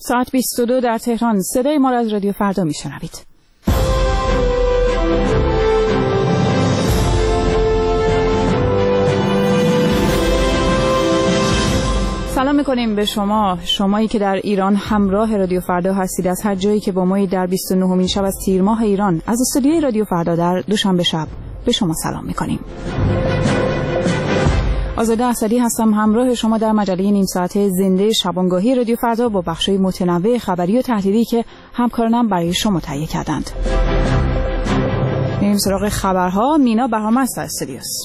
ساعت 22 در تهران. صدای ما را از رادیو فردا میشنوید. سلام میکنیم به شمایی که در ایران همراه رادیو فردا هستید. از هر جایی که با ما در 29مین شب از تیر ماه ایران از استودیوی رادیو فردا در دوشنبه شب به شما سلام میکنیم. آزاده اسدی هستم، همراه شما در مجله نیم ساعته زنده شبانگاهی رادیو فردا با بخش‌های متنوع خبری و تحلیلی که همکارانم برای شما تهیه کردند. میریم سراغ خبرها. مینا بهرام‌ست در استودیوست.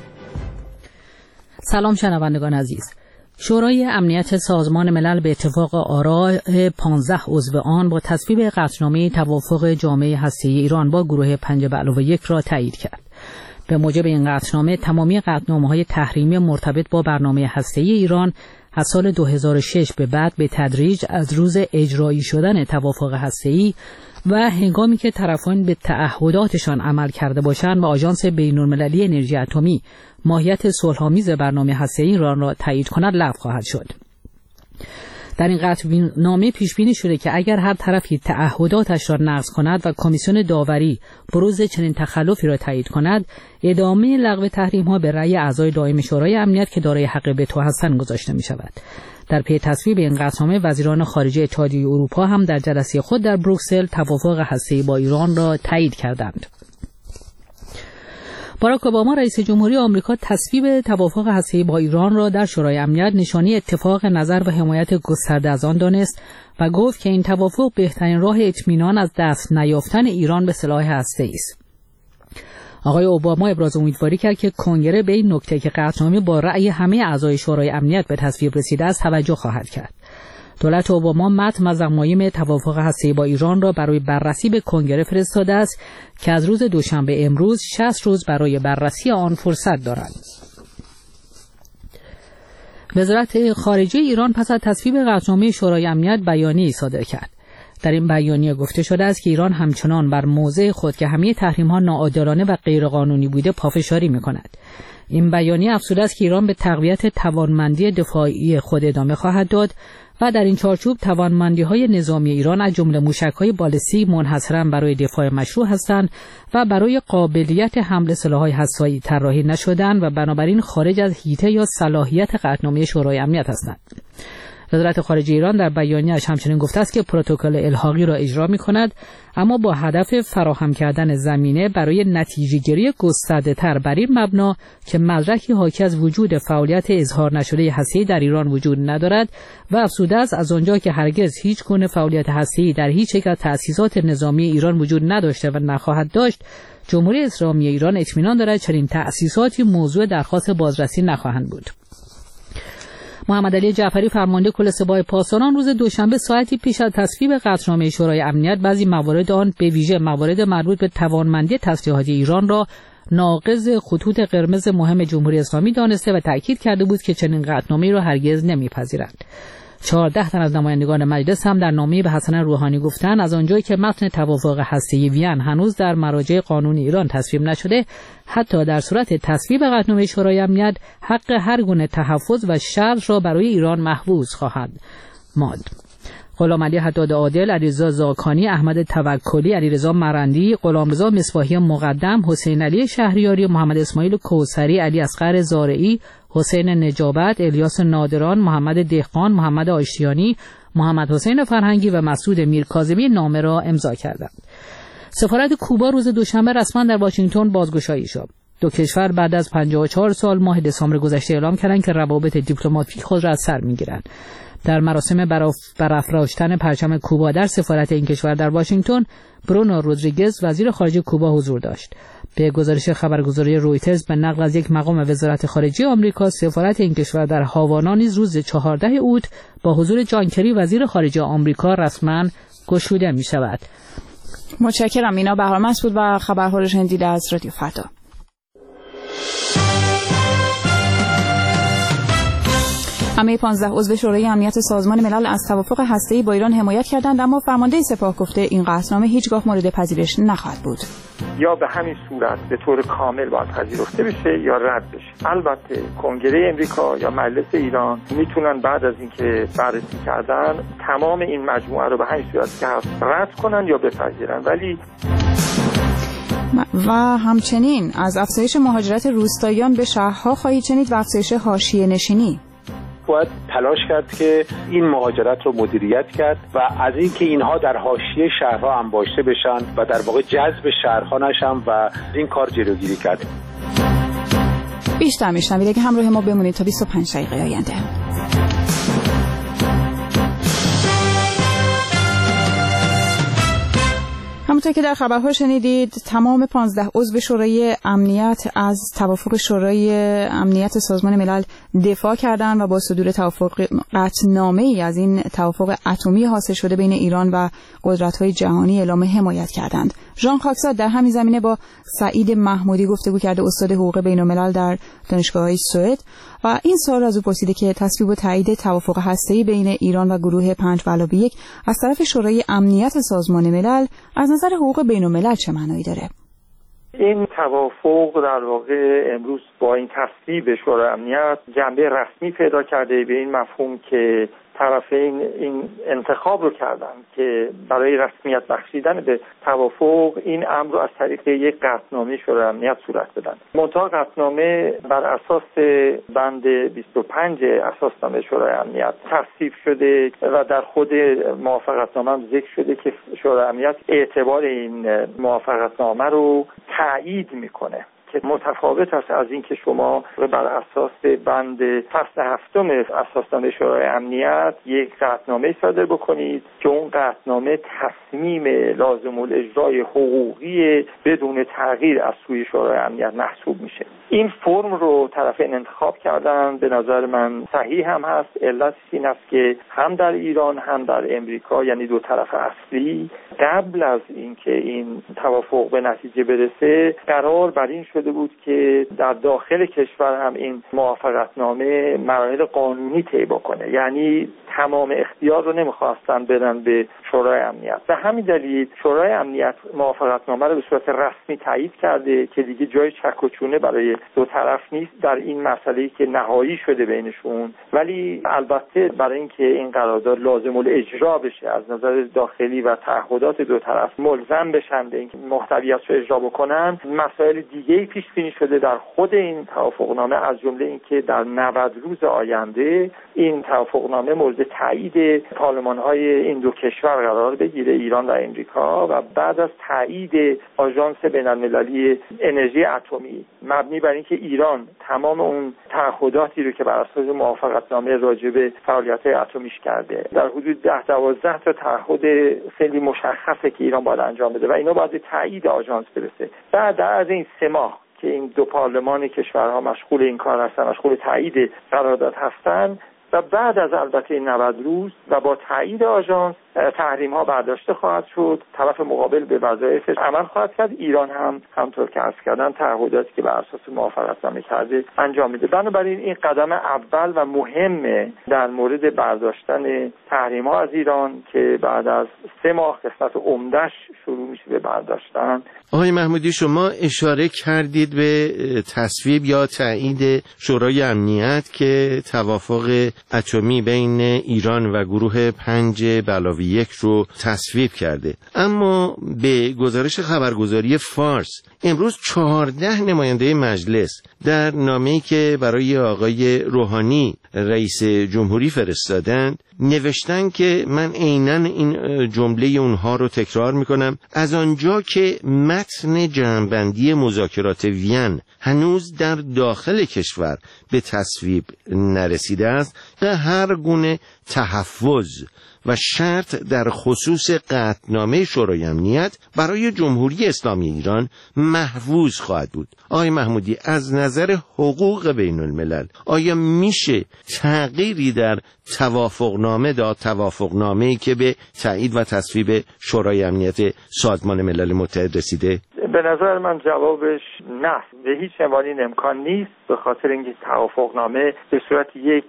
سلام شنوندگان عزیز. شورای امنیت سازمان ملل به اتفاق آراء 15 عضو آن با تصویب قطعنامه توافق جامعه هسته‌ای ایران با گروه 5+1 را تایید کرد. به موجب این قطعنامه تمامی قطعنامه‌های تحریمی مرتبط با برنامه هسته‌ای ایران از سال 2006 به بعد به تدریج از روز اجرایی شدن توافق هسته‌ای و هنگامی که طرفان به تعهداتشان عمل کرده باشند و آژانس بین‌المللی انرژی اتمی ماهیت صلح‌آمیز برنامه هسته‌ای ایران را تایید کند لغو خواهد شد. در این قطعنامه پیش بینی شده که اگر هر طرفی تعهداتش را نقض کند و کمیسیون داوری بروز چنین تخلفی را تایید کند، ادامه لغو تحریم‌ها به رأی اعضای دائم شورای امنیت که دارای حق وتو هستند گذاشته می‌شود. در پی تصویب این قطعنامه وزیران خارجه اتحادیه اروپا هم در جلسه خود در بروکسل توافق هسته‌ای با ایران را تایید کردند. باراک اوباما رئیس جمهوری آمریکا تصویب توافق هسته‌ای با ایران را در شورای امنیت نشانی اتفاق نظر و حمایت گسترده از آن دانست و گفت که این توافق بهترین راه اطمینان از دست نیافتن ایران به سلاح هسته‌ای است. آقای اوباما ابراز امیدواری کرد که کنگره به این نکته که قطعنامه با رأی همه اعضای شورای امنیت به تصویب رسیده است توجه خواهد کرد. دولت اوباما متن و ضمایم توافق هسته‌ای با ایران را برای بررسی به کنگره فرستاده است که از روز دوشنبه امروز 60 روز برای بررسی آن فرصت دارند. وزارت خارجه ایران پس از تصویب قطعنامه شورای امنیت بیانیه‌ای صادر کرد. در این بیانیه گفته شده است که ایران همچنان بر موضع خود که همه تحریم‌ها ناعادلانه و غیرقانونی بوده پافشاری می‌کند. این بیانیه افزوده است که ایران به تقویت توانمندی دفاعی خود ادامه خواهد داد و در این چارچوب توانمندی‌های نظامی ایران از جمله موشک‌های بالستیک منحصراً برای دفاع مشروع هستند و برای قابلیت حمل سلاح‌های هسته‌ای طراحی نشده‌اند و بنابراین خارج از حیطه یا صلاحیت قطعنامه شورای امنیت هستند. وزارت خارجه ایران در بیانیه‌اش همچنین گفته است که پروتکل الحاقی را اجرا می‌کند، اما با هدف فراهم کردن زمینه برای نتیجه‌گیری گسترده‌تر بر این مبنا که مدرکی حاکی از وجود فعالیت اظهار نشده هسته‌ای در ایران وجود ندارد و افزوده است از آنجا که هرگز هیچ گونه فعالیت هسته‌ای در هیچ یک از تأسیسات نظامی ایران وجود نداشته و نخواهد داشت، جمهوری اسلامی ایران اطمینان دارد چنین تأسیساتی موضوع درخواست بازرسی نخواهند بود. محمد علی جعفری فرمانده کل سپاه پاسداران روز دوشنبه ساعتی پیش از تصویب قطعنامه شورای امنیت بعضی موارد آن به ویژه موارد مربوط به توانمندی تسلیحاتی ایران را ناقض خطوط قرمز مهم جمهوری اسلامی دانسته و تأکید کرده بود که چنین قطعنامه‌ای را هرگز نمی‌پذیرند. 14 تن از نمایندگان مجلس هم در نامه‌ای به حسن روحانی گفتند از آنجایی که متن توافق هسته‌ای وین هنوز در مراجع قانونی ایران تصویب نشده، حتی در صورت تصویب قطعنامه شورای امنیت حق هر گونه تحفظ و شرط را برای ایران محفوظ خواهد ماند. غلامعلی حداد عادل، علیرضا زاکانی، احمد توکلی، علیرضا مرندی، غلامرضا مصباحی مقدم، حسین علی شهریاری، محمد اسماعیل کوثری، علی اصغر زارعی، حسین نجابت، الیاس نادران، محمد دهقان، محمد آشتیانی، محمد حسین فرهنگی و مسعود میرکاظمی نامه را امضا کردند. سفارت کوبا روز دوشنبه رسما در واشنگتن بازگشایی شد. دو کشور بعد از 54 سال ماه دسامبر گذشته اعلام کردند که روابط دیپلماتیک خود را از سر می‌گیرند. در مراسم برافراشتن پرچم کوبا در سفارت این کشور در واشنگتن، برونو رودریگز وزیر خارجه کوبا حضور داشت. به گزارش خبرگزاری رویترز به نقل از یک مقام وزارت خارجه آمریکا، سفارت این کشور در هاوانا نیز روز 14 اوت با حضور جان کری وزیر خارجه آمریکا رسما گشوده می شود. متشکرم. مینا بهرام‌ست بود و خبرها رو شنیدید از رادیو فردا. همه 15 عضو شورای امنیت سازمان ملل از توافق هسته‌ای با ایران حمایت کردند، اما فرمانده سپاه گفته این قطعنامه هیچگاه مورد پذیرش نخواهد بود. یا به همین صورت به طور کامل باید پذیرفته بشه یا رد بشه. البته کنگره امریکا یا مجلس ایران میتونن بعد از اینکه بررسی کردن تمام این مجموعه رو به همین صورت که رد کنن یا بپذیرن. ولی و همچنین از افزایش مهاجرت روستاییان به شهرها خواهید شنید و افزایش حاشیه نشینی. باید تلاش کرد که این مهاجرت رو مدیریت کرد و از اینکه اینها در حاشیه شهرها انباشته بشن و در واقع جذب شهرها نشن و این کار جلوگیری کرد. بیشتر میشنوید اگه همراه ما بمونید تا 25 دقیقه آینده. همونطور که در خبرها شنیدید تمام 15 عضو شورای امنیت از توافق شورای امنیت سازمان ملل دفاع کردند و با صدور توافق قطعنامه‌ای از این توافق اتمی حاصل شده بین ایران و قدرت‌های جهانی اعلام حمایت کردند. ژان خاکساد در همین زمینه با سعید محمودی گفتگو کرده، استاد حقوق بین‌الملل در دانشگاه سوئد، و این سوال از او پرسیده که تصویب و تایید توافق هسته‌ای بین ایران و گروه 5+1 از طرف شورای امنیت سازمان ملل از نظر حقوق بین‌الملل چه معنایی داره؟ این توافق در واقع امروز با این تصویب شورای امنیت جنبه رسمی پیدا کرده، به این مفهوم که طرفین این انتخاب رو کردن که برای رسمیت بخشیدن به توافق این امر رو از طریق یک قطعنامه شورای امنیت صورت بدن. منتها قطعنامه بر اساس بند 25 اساسنامه شورای امنیت تصویب شده و در خود موافقتنامه هم ذکر شده که شورای امنیت اعتبار این موافقتنامه رو تایید میکنه، که متفاوت است از این که شما بر اساس بند فصل 7 اساسنامه شورای امنیت یک قطعنامه صادر بکنید که اون قطعنامه تصمیم لازم الاجرای حقوقی بدون تغییر از سوی شورای امنیت محسوب میشه. این فرم رو طرفین انتخاب کردن، به نظر من صحیح هم هست. علت این است که هم در ایران هم در امریکا، یعنی دو طرف اصلی، قبل از اینکه این توافق به نتیجه برسه قرار بر این شده بود که در داخل کشور هم این موافقتنامه مراحل قانونی طی بکنه، یعنی تمام اختیار رو نمیخواستن بدن به شورای امنیت. به همین دلیل شورای امنیت موافقتنامه رو به صورت رسمی تایید کرده که دیگه جای چک و چونه برای دو طرف نیست در این مسئله‌ای که نهایی شده بینشون. ولی البته برای اینکه این قرارداد لازم الاجرا بشه از نظر داخلی و تعهدات دو طرف ملزم بشن به اینکه محتویاتش رو اجرا بکنن، مسائل دیگه‌ای پیش بینی شده در خود این توافقنامه، از جمله اینکه در 90 روز آینده این توافقنامه مورد تایید پارلمان‌های این دو کشور قرار بگیره، ایران و امریکا، و بعد از تایید آژانس بین‌المللی انرژی اتمی مبنی بر اینکه ایران تمام اون تعهداتی رو که بر اساس موافقتنامه راجع به فعالیت‌های اتمیش کرده، در حدود 10-12 تا تعهد خیلی مشخصه که ایران باید انجام بده و اینا باید به تایید آژانس برسه. بعد از این 3 ماه که این دو پارلمان کشورها مشغول این کار هستن، مشغول تایید قرارداد هستن، و بعد از البته 90 روز و با تایید آژانس تحریم ها برداشته خواهد شد، طرف مقابل به وظایفش عمل خواهد کرد، ایران هم همطور که عرض کردن تعهداتی که بر اساس موافقتنامه کرده انجام میده. بنابراین این قدم اول و مهمه در مورد برداشتن تحریم ها از ایران که بعد از 3 ماه قسمت عمده‌اش شروع میشه به برداشتن. آقای محمودی، شما اشاره کردید به تصویب یا تایید شورای امنیت که توافق اتمی بین ایران و گروه 5+1 رو تصویب کرده، اما به گزارش خبرگزاری فارس امروز 14 نماینده مجلس در نامه‌ای که برای آقای روحانی رئیس جمهوری فرستادند نوشتن که من عیناً این جمله اونها رو تکرار میکنم: از آنجا که متن جمع‌بندی مذاکرات وین هنوز در داخل کشور به تصویب نرسیده است، هر گونه تحفظ و شرط در خصوص قطعنامه شورای امنیت برای جمهوری اسلامی ایران محفوظ خواهد بود. آقای محمودی، از نظر حقوق بین الملل آیا میشه تغییری در توافقنامه‌ای که به تایید و تصویب شورای امنیت سازمان ملل متحد رسیده؟ به نظر من جوابش نه، به هیچ عنوان این امکان نیست، به خاطر اینکه توافقنامه به صورت یک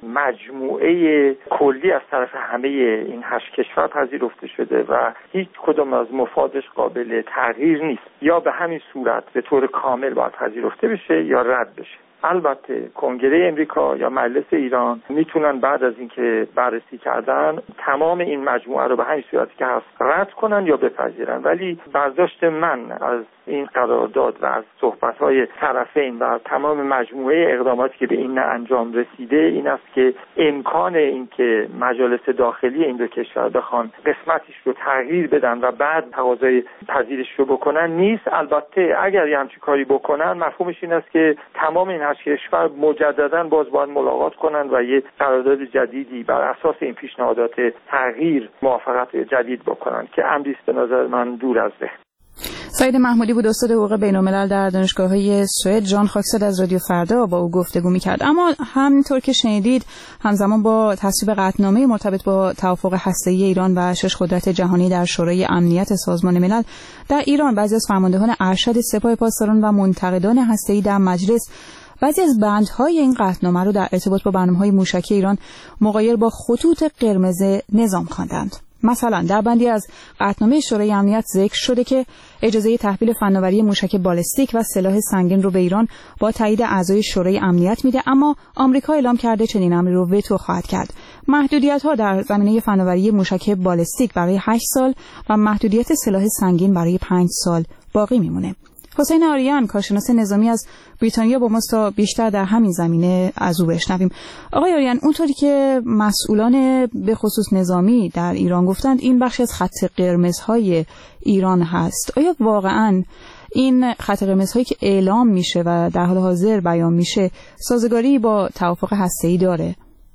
مجموعه کلی از طرف همه این 8 کشور پذیرفته شده و هیچ کدام از مفادش قابل تغییر نیست. یا به همین صورت به طور کامل باید پذیرفته بشه یا رد بشه. البته کنگره امریکا یا مجلس ایران میتونن بعد از اینکه بررسی کردن تمام این مجموعه رو به همین صورتی که هست رد کنن یا بپذیرن، ولی برداشت من از این قرارداد و از صحبت‌های طرفین و تمام مجموعه اقداماتی که به این انجام رسیده این است که امکان این که مجالس داخلی این دو کشور بخوان قسمتیش رو تغییر بدن و بعد تقاضای پذیرش رو بکنن نیست. البته اگر یه همچین کاری بکنن مفهومش این است که تمام این 8 کشور مجددا باز باید ملاقات کنن و یه قرارداد جدیدی بر اساس این پیشنهادات تغییر موافقت جدید بکنن که امری است به نظر من دور از ذهن. سعید محمودی بود، استاد حقوق بین‌الملل در دانشگاه‌های سوئد. جان خاکزاده از رادیو فردا با او گفتگو می‌کرد. اما همینطور که شنیدید همزمان با تصویب قطعنامه مرتبط با توافق هسته‌ای ایران و 6 قدرت جهانی در شورای امنیت سازمان ملل، در ایران بعضی از فرماندهان ارشد سپاه پاسداران و منتقدان هسته‌ای در مجلس بعضی از بندهای این قطعنامه رو در ارتباط با برنامه‌های موشکی ایران مغایر با خطوط قرمز نظام خواندند. مثلا در بندی از قطعنامه شورای امنیت ذکر شده که اجازه تحویل فناوری موشک بالستیک و سلاح سنگین رو به ایران با تایید اعضای شورای امنیت میده، اما آمریکا اعلام کرده چنین امری رو وتو خواهد کرد. محدودیت‌ها در زمینه فناوری موشک بالستیک برای 8 سال و محدودیت سلاح سنگین برای 5 سال باقی میمونه. حسین آریان کارشناس نظامی از بریتانیا با ماست تا بیشتر در همین زمینه از او بشنویم. آقای آریان، اونطوری که مسئولان به خصوص نظامی در ایران گفتند این بخشی از خط قرمزهای ایران هست. آیا واقعاً این خط قرمزهایی که اعلام میشه و در حال حاضر بیان میشه سازگاری با توافق هسته‌ای داره؟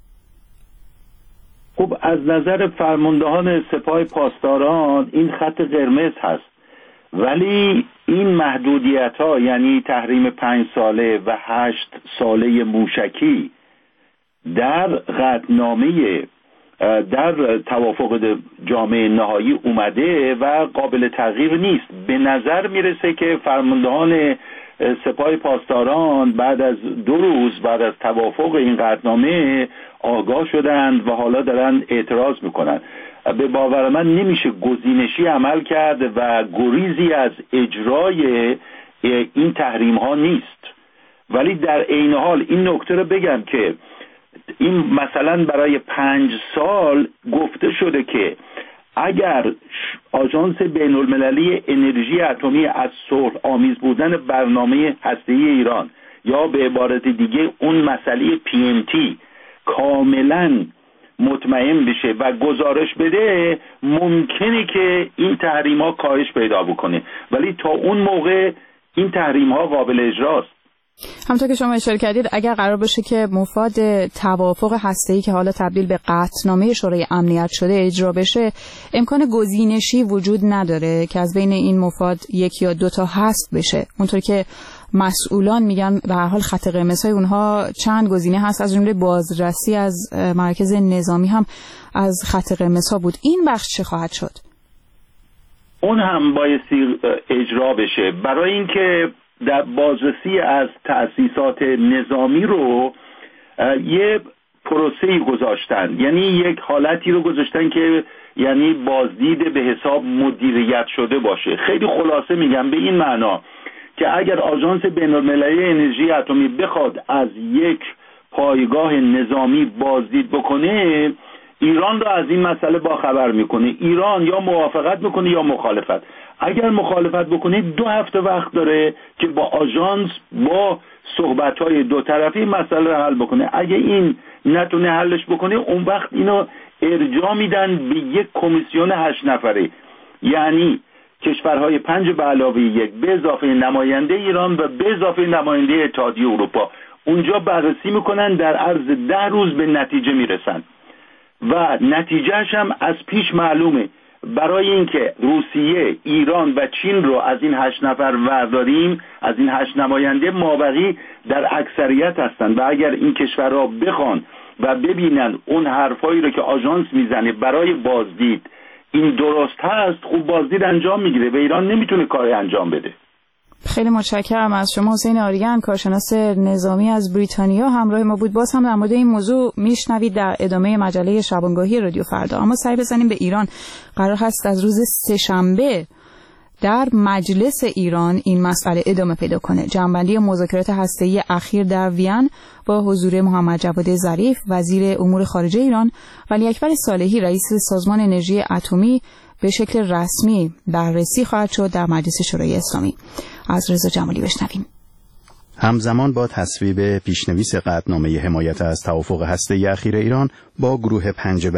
خب از نظر فرماندهان سپاه پاسداران این خط قرمز هست، ولی این محدودیت‌ها یعنی تحریم 5 ساله و 8 ساله موشکی در قطعنامه در توافق جامع نهایی اومده و قابل تغییر نیست. به نظر میرسه که فرماندهان سپاه پاسداران بعد از 2 روز بعد از توافق این قطعنامه آگاه شدند و حالا دارن اعتراض میکنن. به باور من نمیشه گزینشی عمل کرد و گریزی از اجرای این تحریم ها نیست. ولی در عین حال این نکته رو بگم که این مثلا برای 5 سال گفته شده که اگر آژانس بین‌المللی انرژی اتمی از صلح آمیز بودن برنامه هسته‌ای ایران یا به عبارت دیگه اون مسئله PMT کاملا مطمئن بشه و گزارش بده، ممکنه که این تحریم ها کاهش پیدا بکنه، ولی تا اون موقع این تحریم ها قابل اجراست. همونطور که شما اشاره کردید اگر قرار باشه که مفاد توافق هسته‌ای که حالا تبدیل به قطعنامه شورای امنیت شده اجرا بشه، امکان گزینشی وجود نداره که از بین این مفاد 1 یا 2 تا حذف بشه. اونطور که مسئولان میگن به هر حال خط قرمزهای اونها چند گزینه هست، از جمله بازرسی از مرکز نظامی هم از خط قرمزها بود. این بخش چه خواهد شد؟ اون هم بایستی اجرا بشه، برای اینکه در بازرسی از تأسیسات نظامی رو یه پروسه‌ای گذاشتن، یعنی یک حالتی رو گذاشتن که یعنی بازدید به حساب مدیریت شده باشه. خیلی خلاصه میگم به این معنا که اگر آژانس بین‌المللی انرژی اتمی بخواد از یک پایگاه نظامی بازدید بکنه، ایران را از این مسئله باخبر میکنه. ایران یا موافقت میکنه یا مخالفت. اگر مخالفت بکنه 2 هفته وقت داره که با آژانس با صحبت‌های 2 طرفی مسئله رو حل بکنه. اگه این نتونه حلش بکنه، اون وقت اینو ارجاع میدن به یک کمیسیون 8 نفره، یعنی کشورهای 5 به علاوه 1 به اضافه نماینده ایران و به اضافه نماینده اتحادیه اروپا. اونجا بررسی میکنن، در عرض 10 روز به نتیجه میرسن و نتیجهش هم از پیش معلومه. برای اینکه روسیه، ایران و چین رو از این 8 نفر ورداریم، از این 8 نماینده، مابقی در اکثریت هستن و اگر این کشورها بخوان و ببینن اون حرفایی رو که آژانس میزنه برای بازدید این درست هست، خوب بازدید انجام میگیره و ایران نمیتونه کاری انجام بده. خیلی متشکرم از شما. حسین آریان، کارشناس نظامی از بریتانیا همراه ما بود. باز هم در مورد این موضوع میشنوید در ادامه مجله شبانگاهی رادیو فردا. اما سعی بزنیم به ایران. قرار هست از روز سه‌شنبه در مجلس ایران این مسئله ادامه پیدا کنه. جمع‌بندی مذاکرات هسته‌ای اخیر در وین با حضور محمد جواد ظریف وزیر امور خارجه ایران، ولی اکبر صالحی رئیس سازمان انرژی اتمی به شکل رسمی بررسی خواهد شد در مجلس شورای اسلامی. از رضا جمالی بشنویم. همزمان با تصویب پیشنویس قطعنامه حمایت از توافق هسته‌ای اخیر ایران با گروه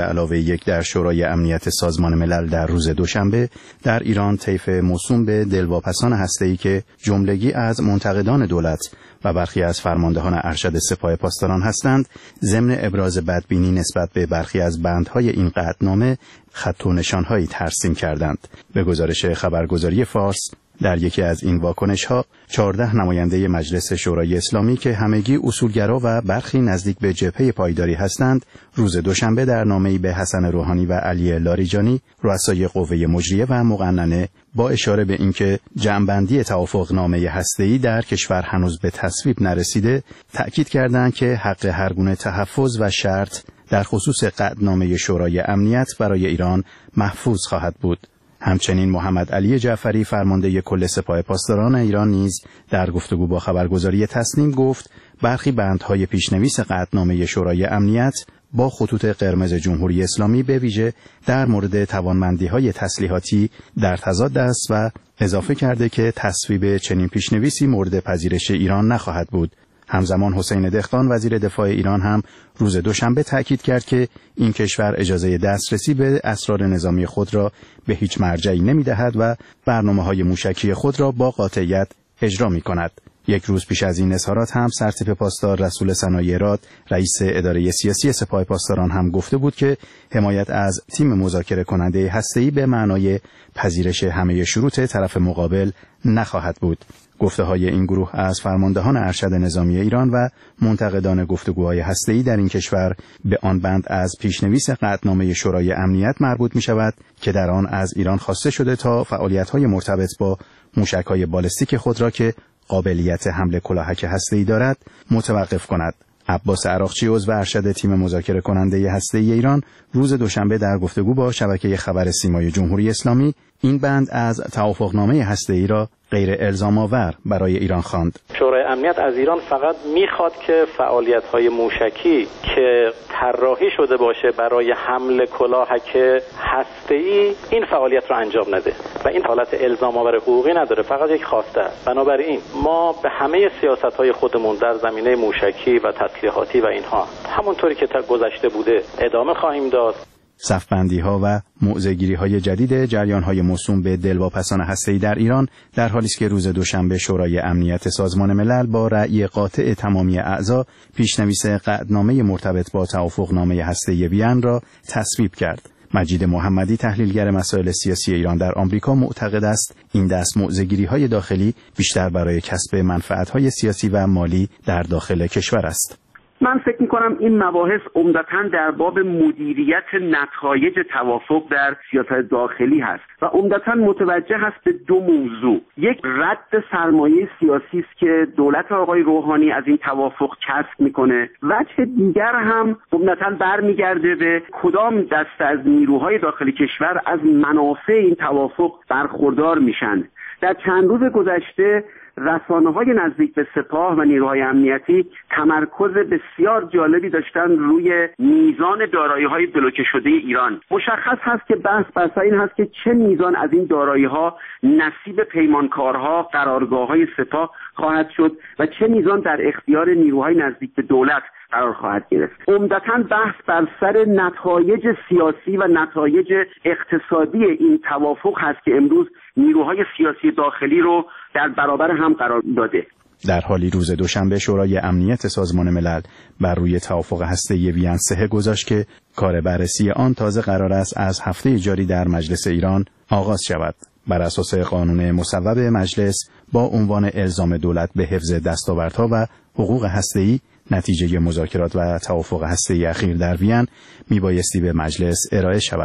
5+1 در شورای امنیت سازمان ملل در روز دوشنبه، در ایران طیف موسوم به دلواپسان هسته‌ای که جملگی از منتقدان دولت و برخی از فرماندهان ارشد سپاه پاسداران هستند، ضمن ابراز بدبینی نسبت به برخی از بندهای این قطعنامه خط و نشانهایی ترسیم کردند. به گزارش خبرگزاری فارس، در یکی از این واکنش‌ها 14 نماینده مجلس شورای اسلامی که همگی اصولگرا و برخی نزدیک به جبهه پایداری هستند، روز دوشنبه در نامه‌ای به حسن روحانی و علی لاریجانی، رؤسای قوه مجریه و مقننه، با اشاره به اینکه جمع‌بندی توافقنامه هسته‌ای در کشور هنوز به تصویب نرسیده، تأکید کردند که حق هر گونه تحفظ و شرط در خصوص قطعنامه شورای امنیت برای ایران محفوظ خواهد بود. همچنین محمد علی جعفری، فرمانده کل سپاه پاسداران ایران، نیز در گفتگو با خبرگزاری تسنیم گفت برخی بندهای پیشنویس قطعنامه شورای امنیت با خطوط قرمز جمهوری اسلامی به ویژه در مورد توانمندی‌های تسلیحاتی در تضاد است و اضافه کرده که تصویب چنین پیشنویسی مورد پذیرش ایران نخواهد بود. همزمان حسین دهقان، وزیر دفاع ایران، هم روز دوشنبه تأکید کرد که این کشور اجازه دسترسی به اسرار نظامی خود را به هیچ مرجعی نمی‌دهد و برنامه‌های موشکی خود را با قاطعیت اجرا می‌کند. یک روز پیش از این اظهارات هم سرتیپ پاسدار رسول سنایی راد، رئیس اداره سیاسی سپاه پاسداران، هم گفته بود که حمایت از تیم مذاکره کننده هسته‌ای به معنای پذیرش همه شروط طرف مقابل نخواهد بود. گفته‌های این گروه از فرماندهان ارشد نظامی ایران و منتقدان گفتگوهای هسته‌ای در این کشور به آن بند از پیشنویس قطعنامه شورای امنیت مربوط می‌شود که در آن از ایران خواسته شده تا فعالیت‌های مرتبط با موشک‌های بالستیک خود را که قابلیت حمل کلاهک هسته‌ای دارد متوقف کند. عباس عراقچی، عضو ارشد تیم مذاکره کننده هسته‌ای ایران، روز دوشنبه در گفتگو با شبکه خبر سیمای جمهوری اسلامی این بند از توافقنامه هسته‌ای را غیر الزام آور برای ایران خواند. شورای امنیت از ایران فقط میخواد که فعالیت‌های موشکی که طراحی شده باشه برای حمل کلاهک هسته‌ای، این فعالیت رو انجام نده و این حالت الزام آور حقوقی نداره، فقط یک خواسته است. بنابراین ما به همه سیاست‌های خودمون در زمینه موشکی و تسلیحاتی و اینها همونطوری که تا گذشته بوده ادامه خواهیم داد. صف‌بندی‌ها و موضع‌گیری‌های جدید جریان‌های موسوم به دلواپسان هسته‌ای در ایران در حالی است که روز دوشنبه شورای امنیت سازمان ملل با رأی قاطع تمامی اعضا پیشنویس قطعنامه مرتبط با توافقنامه هسته‌ای وین را تصویب کرد. مجید محمدی، تحلیلگر مسائل سیاسی ایران در آمریکا، معتقد است این دست موضع‌گیری‌های داخلی بیشتر برای کسب منفعت‌های سیاسی و مالی در داخل کشور است. من فکر میکنم این مباحث عمدتاً در باب مدیریت نتایج توافق در سیاست داخلی هست و عمدتاً متوجه هست به دو موضوع. یک، رد سرمایه سیاسی است که دولت آقای روحانی از این توافق کسب میکنه. وجه دیگر هم عمدتاً برمیگرده به کدام دسته از نیروهای داخلی کشور از منافع این توافق برخوردار میشن. در چند روز گذشته رسانه‌های نزدیک به سپاه و نیروهای امنیتی تمرکز بسیار جالبی داشتن روی میزان دارایی‌های بلوکه شده ایران. مشخص هست که بحث بر سر این هست که چه میزان از این دارایی‌ها نصیب پیمانکارها، قرارگاه‌های سپاه خواهد شد و چه میزان در اختیار نیروهای نزدیک به دولت قرار خواهد گرفت. عمدتاً بحث بر سر نتایج سیاسی و نتایج اقتصادی این توافق هست که امروز نیروهای سیاسی داخلی رو در برابر هم قرار داده. در حالی روز دوشنبه شورای امنیت سازمان ملل بر روی توافق هسته‌ای وین 3 گذاشت که کار بررسی آن تازه قرار است از هفته جاری در مجلس ایران آغاز شود. بر اساس قانون مصوب مجلس با عنوان الزام دولت به حفظ دستاوردها و حقوق هسته‌ای، نتیجه مذاکرات و توافق هسته‌ای اخیر در وین میبایستی به مجلس ارائه شود.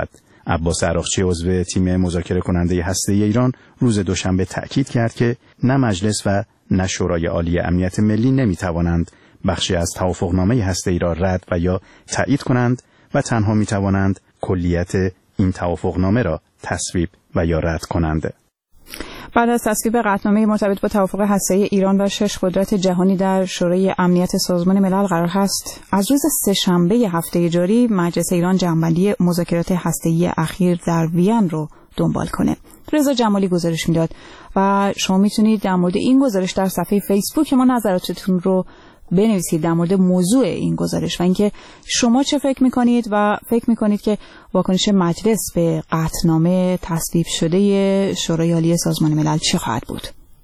عباس عراقچی عضو تیم مذاکره کننده هسته‌ای ایران روز دوشنبه تأکید کرد که نه مجلس و نه شورای عالی امنیت ملی نمی‌توانند بخشی از توافقنامه هسته‌ای را رد و یا تایید کنند و تنها می‌توانند کلیت این توافقنامه را تصویب و یا رد کنند. بعد از تصویب قطعنامه مرتبط با توافق هسته‌ای ایران و 6 قدرت جهانی در شورای امنیت سازمان ملل قرار هست از روز سه‌شنبه هفته جاری مجلس ایران جمع‌بندی مذاکرات هسته‌ای اخیر در وین رو دنبال کنه. رضا جمالی گزارش میداد و شما میتونید در مورد این گزارش در صفحه فیسبوک ما نظراتتون رو بنویسید در مورد موضوع این گزارش و اینکه شما چه فکر میکنید و فکر میکنید که واکنش مجلس به قطعنامه تصویب شده شورای عالی سازمان ملل چه خواهد بود؟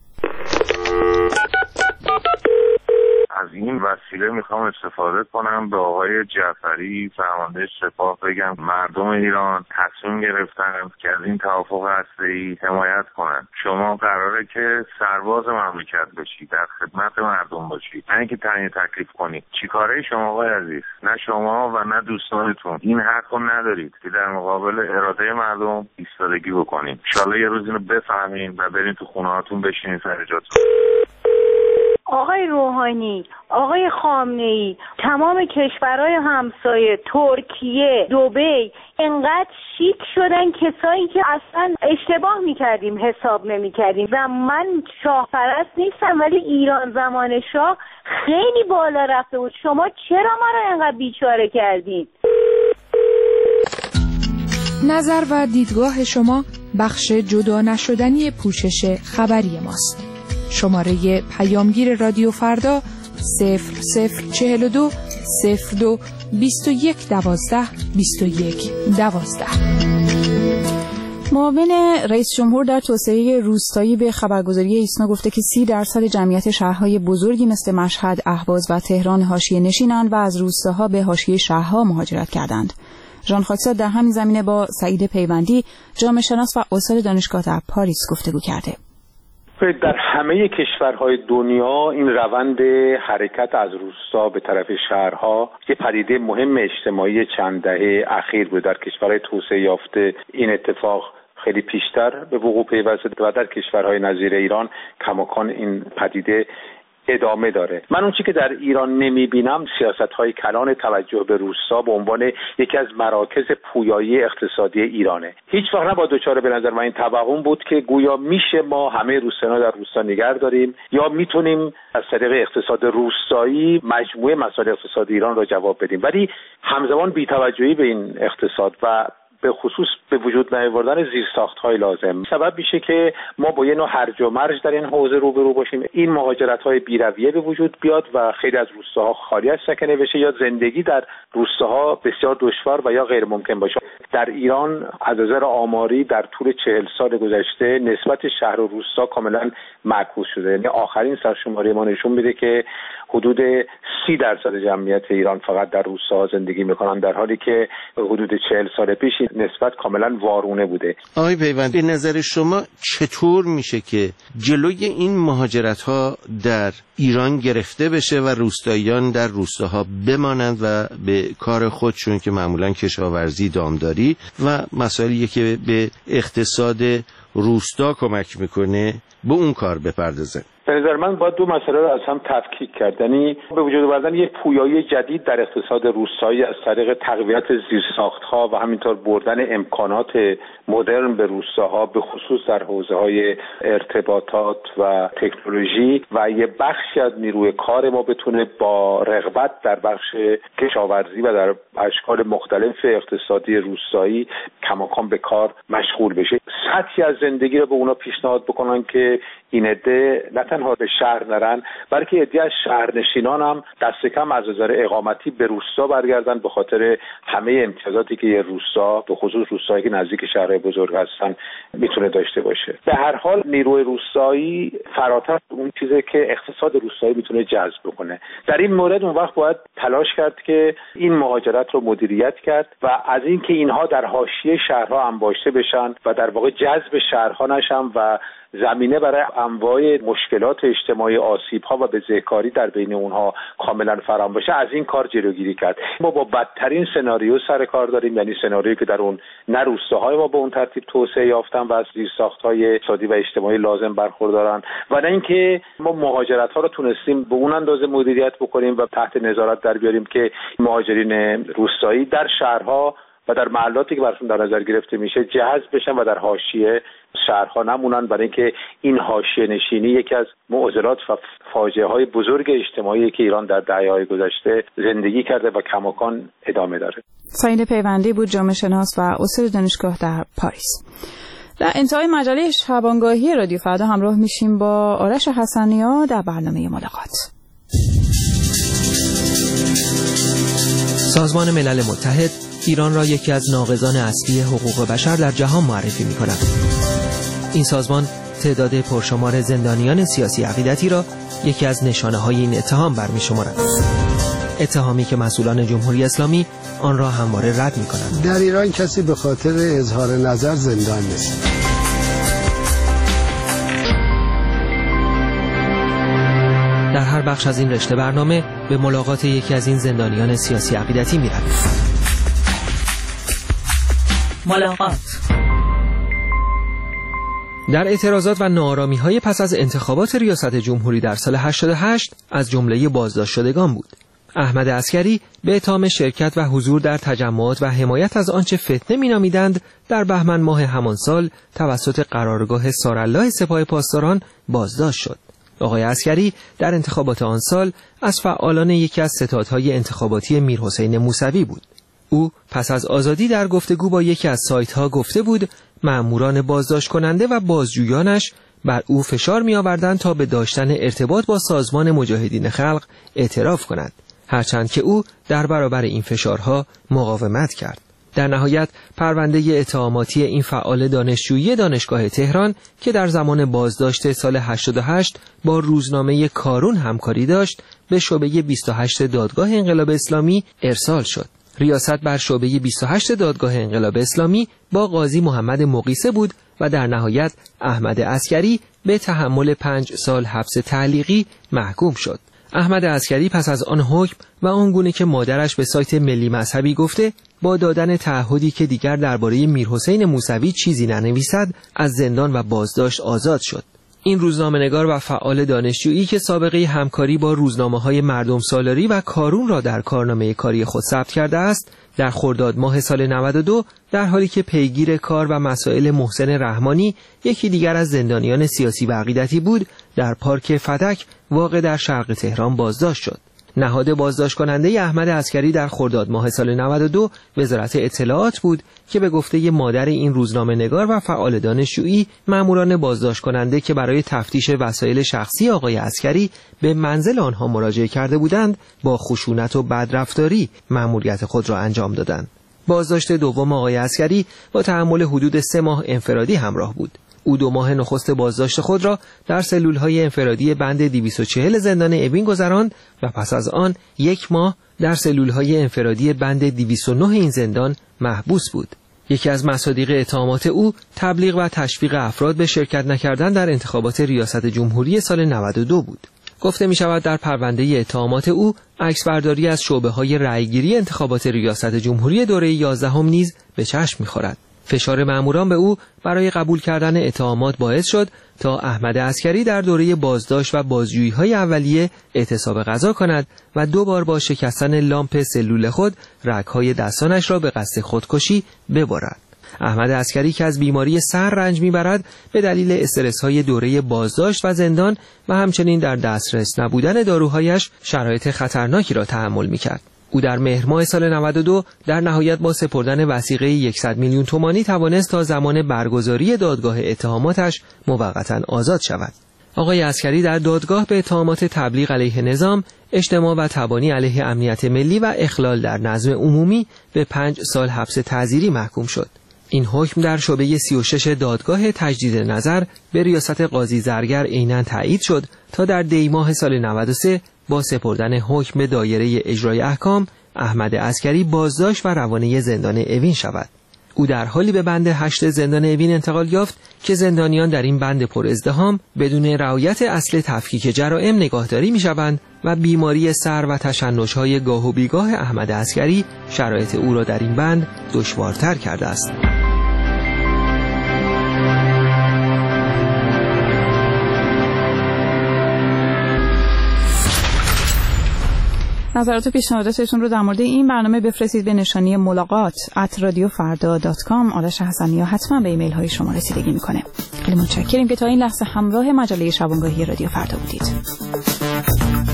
از این وسیله میخوام استفاده کنم به آقای جعفری فرمانده سپاه بگم مردم ایران تصمیم گرفتن که از این توافق هسته‌ای حمایت کنن. شما قراره که سرباز مملکت باشی، در خدمت مردم باشی، نه اینکه تعیین تکلیف کنی. چیکاره شما آقای عزیز؟ نه شما و نه دوستانتون این حق رو ندارید که در مقابل اراده مردم ایستادگی بکنید. ان شاءالله یه روز اینو بفهمین و برین تو خونه‌هاتون بشینین سر جاتون. آقای روحانی، آقای خامنه‌ای، تمام کشورهای همسایه، ترکیه، دبی انقدر شیک شدن کسایی که اصلا اشتباه میکردیم حساب نمیکردیم و من شاه پرست نیستم ولی ایران زمان شاه خیلی بالا رفته بود. شما چرا ما رو انقدر بیچاره کردین؟ نظر و دیدگاه شما بخش جدا نشدنی پوشش خبری ماست. شماره پیامگیر رادیو فردا 0042 02 21 12 21 12. معاون رئیس جمهور در توسعه روستایی به خبرگزاری ایسنا گفته که 30% جمعیت شهرهای بزرگی مثل مشهد، اهواز و تهران حاشیه نشینند و از روستاها به حاشیه شهرها مهاجرت کردند. ژان خاکساد در همین زمینه با سعید پیوندی، جامعه شناس و استاد دانشگاه در پاریس گفتگو کرده. در همه کشورهای دنیا این روند حرکت از روستا به طرف شهرها یه پدیده مهم اجتماعی چند دهه اخیر بود. در کشورهای توسعه یافته این اتفاق خیلی پیشتر به وقوع پیوسته و در کشورهای نظیر ایران کماکان این پدیده ادامه داره. من اون چیزی که در ایران نمیبینم سیاست‌های کلان توجه به روستا به عنوان یکی از مراکز پویایی اقتصادی ایرانه. هیچ وقت نباید دچار به نظر من این توهم بود که گویا میشه ما همه روستایی‌ها در روستا نگه داریم یا میتونیم از طریق اقتصاد روستایی مجموعه مسائل اقتصادی ایران را جواب بدیم، ولی همزمان بی‌توجهی به این اقتصاد و به خصوص به وجود نیاوردن زیرساخت‌های لازم سبب میشه که ما با یه نوع هرج و مرج در این حوزه روبرو باشیم. این مهاجرت‌های بی‌رویه به وجود بیاد و خیلی از روستاها خالی از سکنه بشه یا زندگی در روستاها بسیار دشوار و یا غیر ممکن باشه. در ایران از نظر آماری در طول 40 سال گذشته نسبت شهر و روستا کاملا معکوس شده. یعنی آخرین سرشماری ما نشون میده که حدود 30% جمعیت ایران فقط در روستاها زندگی میکنن، در حالی که حدود 40 سال پیش نسبت کاملا وارونه بوده. آقای پیوند، به نظر شما چطور میشه که جلوی این مهاجرت ها در ایران گرفته بشه و روستاییان در روستاها بمانند و به کار خودشون که معمولا کشاورزی، دامداری و مسائلی که به اقتصاد روستا کمک میکنه به اون کار بپردازه؟ به نظر من باید دو مسئله رو از هم تفکیک کرد. یعنی به وجود آوردن یک پویایی جدید در اقتصاد روستایی از طریق تقویت زیرساخت‌ها و همینطور بردن امکانات مدرن به روستاها به خصوص در حوزه‌های ارتباطات و تکنولوژی و یه بخشی از نیروی کار ما بتونه با رغبت در بخش کشاورزی و در اشکال مختلف اقتصادی روستایی کماکان به کار مشغول بشه. سطحی از زندگی رو به اونا پیشنهاد بکنن که این عده نه تنها به شهر نرن بلکه عده از شهرنشینان هم دست کم از نظر اقامتی به روستا برگردن به خاطر همه امتیازاتی که یه روستا به خصوص روستایی که نزدیک شهرهای بزرگ هستن میتونه داشته باشه. به هر حال نیروی روستایی فراتر اون چیزی که اقتصاد روستایی میتونه جذب بکنه. در این مورد اون وقت باید تلاش کرد که این مهاجرت رو مدیریت کرد و از اینکه اینها در حاشیه شهرها انباشته بشن و در واقع جذب شهرها نشن و زمینه برای انواع مشکلات اجتماعی، آسیب‌ها و بزهکاری در بین اونها کاملا فراهم باشه، از این کار جلوگیری کرد. ما با بدترین سناریو سر کار داریم، یعنی سناریویی که در اون نه روستاهای ما به اون ترتیب توسعه یافتن و از زیرساخت‌های اقتصادی و اجتماعی لازم برخوردارن و نه اینکه ما مهاجرت‌ها رو تونستیم به اون اندازه مدیریت بکنیم و تحت نظارت در بیاریم که مهاجرین روستایی در شهرها و در محلاتی که براشون در نظر گرفته میشه جذب بشن و در حاشیه شهرها نمونن، برای اینکه این حاشیه نشینی یکی از معضلات و فاجعه‌های بزرگ اجتماعی که ایران در دهه‌های گذشته زندگی کرده و کماکان ادامه داره. سعید پیوندی بود، جامعه شناس و استاد دانشگاه در پاریس. در انتهای مجله شبانگاهی رادیو فردا همراه میشیم با آرش حسنی‌ها در برنامه ملاقات. سازمان ملل متحد ایران را یکی از ناقضان اصلی حقوق بشر در جهان معرفی می‌کند. این سازمان تعداد پرشمار زندانیان سیاسی عقیدتی را یکی از نشانه‌های این اتهام برمی‌شمارد. اتهامی که مسئولان جمهوری اسلامی آن را همواره رد می‌کنند. در ایران کسی به خاطر اظهار نظر زندان نیست. در هر بخش از این رشته برنامه به ملاقات یکی از این زندانیان سیاسی عقیدتی می‌رویم. ملاقات. در اعتراضات و ناآرامی‌های پس از انتخابات ریاست جمهوری در سال 88 از جمله بازداشت شدگان بود. احمد عسکری به اتهام شرکت و حضور در تجمعات و حمایت از آنچه فتنه می‌نامیدند در بهمن ماه همان سال توسط قرارگاه سارالله سپاه پاسداران بازداشت شد. آقای عسکری در انتخابات آن سال از فعالان یکی از ستادهای انتخاباتی میرحسین موسوی بود. او پس از آزادی در گفتگو با یکی از سایت‌ها گفته بود مأموران بازداشت کننده و بازجویانش بر او فشار می‌آوردند تا به داشتن ارتباط با سازمان مجاهدین خلق اعتراف کند، هرچند که او در برابر این فشارها مقاومت کرد. در نهایت پرونده اتهاماتی این فعال دانشجویی دانشگاه تهران که در زمان بازداشت سال 88 با روزنامه کارون همکاری داشت به شعبه 28 دادگاه انقلاب اسلامی ارسال شد. ریاست بر شعبه 28 دادگاه انقلاب اسلامی با قاضی محمد مقیسه بود و در نهایت احمد عسکری به تحمل 5 سال حبس تعلیقی محکوم شد. احمد عسکری پس از آن حکم و آنگونه که مادرش به سایت ملی مذهبی گفته با دادن تعهدی که دیگر درباره میرحسین موسوی چیزی ننویسد از زندان و بازداشت آزاد شد. این روزنامه‌نگار و فعال دانشجویی که سابقه همکاری با روزنامه‌های مردم سالاری و کارون را در کارنامه کاری خود ثبت کرده است، در خرداد ماه سال 92 در حالی که پیگیر کار و مسائل محسن رحمانی یکی دیگر از زندانیان سیاسی و عقیدتی بود، در پارک فتک واقع در شرق تهران بازداشت شد. نهاد بازداشت کننده احمد عسکری در خرداد ماه سال 92 وزارت اطلاعات بود که به گفته مادر این روزنامه نگار و فعال دانشجویی ماموران بازداشت کننده که برای تفتیش وسایل شخصی آقای عسکری به منزل آنها مراجعه کرده بودند با خشونت و بدرفتاری مأموریت خود را انجام دادند. بازداشت دوم آقای عسکری با تحمل حدود 3 ماه انفرادی همراه بود. او 2 ماه نخست بازداشت خود را در سلول‌های انفرادی بند 240 زندان اوین گذراند و پس از آن 1 ماه در سلول‌های انفرادی بند 209 این زندان محبوس بود. یکی از مصادیق اتهامات او تبلیغ و تشویق افراد به شرکت نکردن در انتخابات ریاست جمهوری سال 92 بود. گفته می شود در پرونده اتهامات او عکسبرداری از شعبه‌های رأیگیری انتخابات ریاست جمهوری دوره 11 نیز به چشم می‌خورد. فشار مأموران به او برای قبول کردن اتهامات باعث شد تا احمد عسکری در دوره بازداشت و بازجویی‌های اولیه اعتصاب غذا کند و 2 بار با شکستن لامپ سلول خود رگ‌های دستانش را به قصد خودکشی ببرد. احمد عسکری که از بیماری سر رنج می‌برد به دلیل استرس‌های دوره بازداشت و زندان و همچنین در دسترس نبودن داروهایش شرایط خطرناکی را تحمل می‌کرد. او در مهر ماه سال 92 در نهایت با سپردن وثیقه 100 میلیون تومانی توانست تا زمان برگزاری دادگاه اتهاماتش موقتا آزاد شود. آقای عسکری در دادگاه به اتهامات تبلیغ علیه نظام، اجتماع و تبانی علیه امنیت ملی و اخلال در نظم عمومی به 5 سال حبس تعزیری محکوم شد. این حکم در شعبه 36 دادگاه تجدید نظر به ریاست قاضی زرگر عیناً تایید شد تا در دی ماه سال 93 با سپردن حکم به دایره اجرای احکام احمد عسکری بازداشت و روانه زندان اوین شود. او در حالی به بند 8 زندان اوین انتقال یافت که زندانیان در این بند پر ازدحام بدون رعایت اصل تفکیک جرائم نگاهداری می‌شوند و بیماری سر و تشنج‌های گاه و بیگاه احمد عسکری شرایط او را در این بند دشوارتر کرده است. نظرات و پیشنهاداتتون رو در مورد این برنامه بفرستید به نشانی ملاقات @radiofarda.com. آرش حسنی حتما به ایمیل های شما رسیدگی میکنه. خیلی متشکریم که تا این لحظه همراه مجله شبانگاهی رادیو فردا بودید.